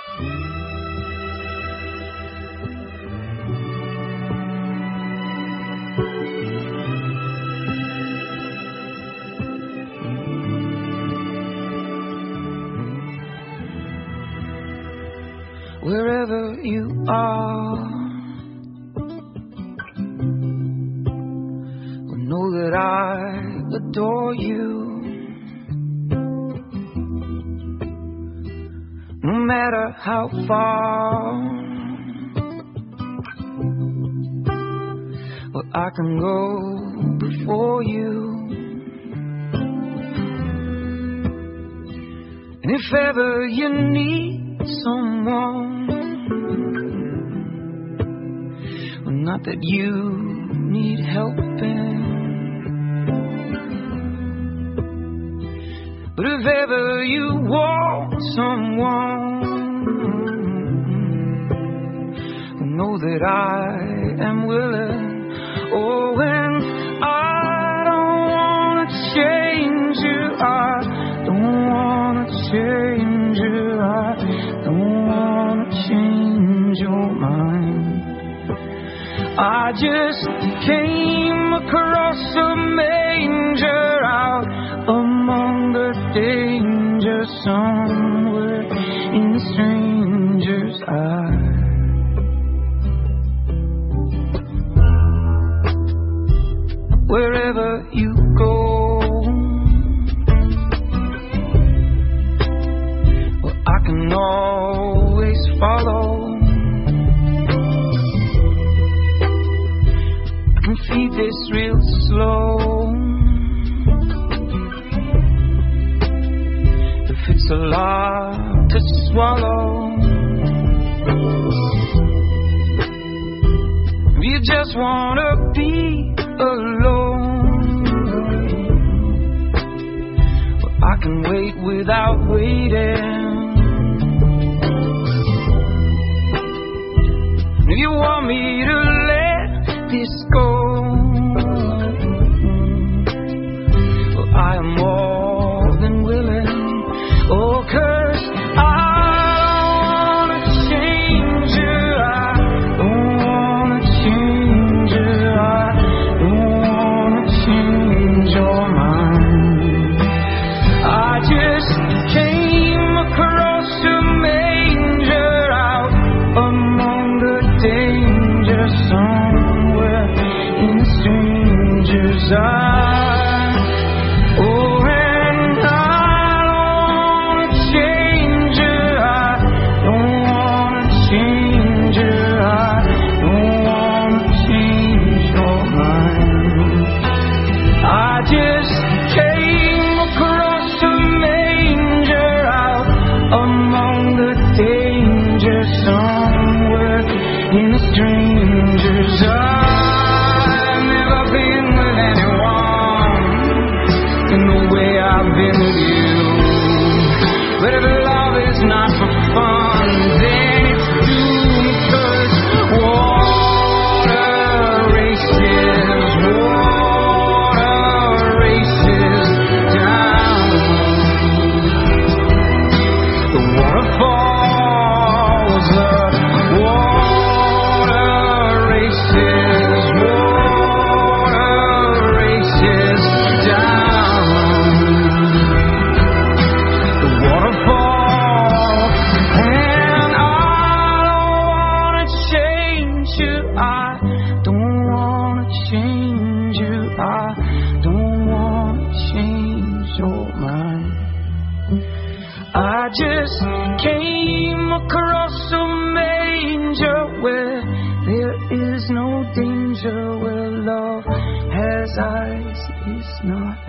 Wherever you are, well, know that I adore you. No matter how far, well, I can go before you. And if ever you need someone, well, not that you need helping, but if ever you want someone, well, know that I am willing. Oh, and I don't wanna change you, I don't wanna change you, I don't wanna change your mind. I just came across a manger out among the danger, somewhere in a stranger's eye. Wherever you go, well, I can always follow. I can feed this real slow. If it's a lot to swallow, if you just wanna be alone, well, I can wait without waiting. If you want me to let this go, well, I am more than willing. Oh, 'cause I don't wanna change you, I don't wanna change you, I don't wanna change your mind. I just came across a manger out among the danger, somewhere in a stranger's eye. Oh, and I don't wanna change you, I don't wanna change you, I don't wanna change your mind. I just came across a manger out among the danger, somewhere in a stranger's eye. I've never been with anyone in the way I've been with you. But if love is not for fun, then it's doomed, 'cause water races down. The waterfalls, the water races down. The waterfall, and I don't wanna change you, I don't wanna change you, I don't wanna change your mind. I just came across a manger where there is no danger, where love has eyes, is not